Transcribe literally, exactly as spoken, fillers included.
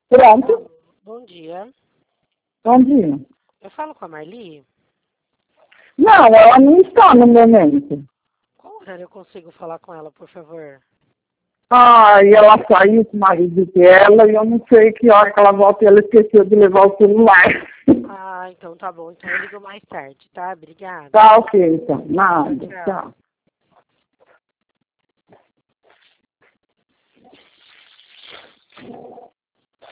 Pronto. Bom dia. Bom dia. Eu falo com a Marli? Não, ela não está no momento. Qual horário eu consigo falar com ela, por favor? Ah, e ela saiu com o marido dela e eu não sei que hora que ela volta e ela esqueceu de levar o celular. Ah, então tá bom. Então eu ligo mais tarde, tá? Obrigada. Tá ok, então. Nada, Tchau, tchau.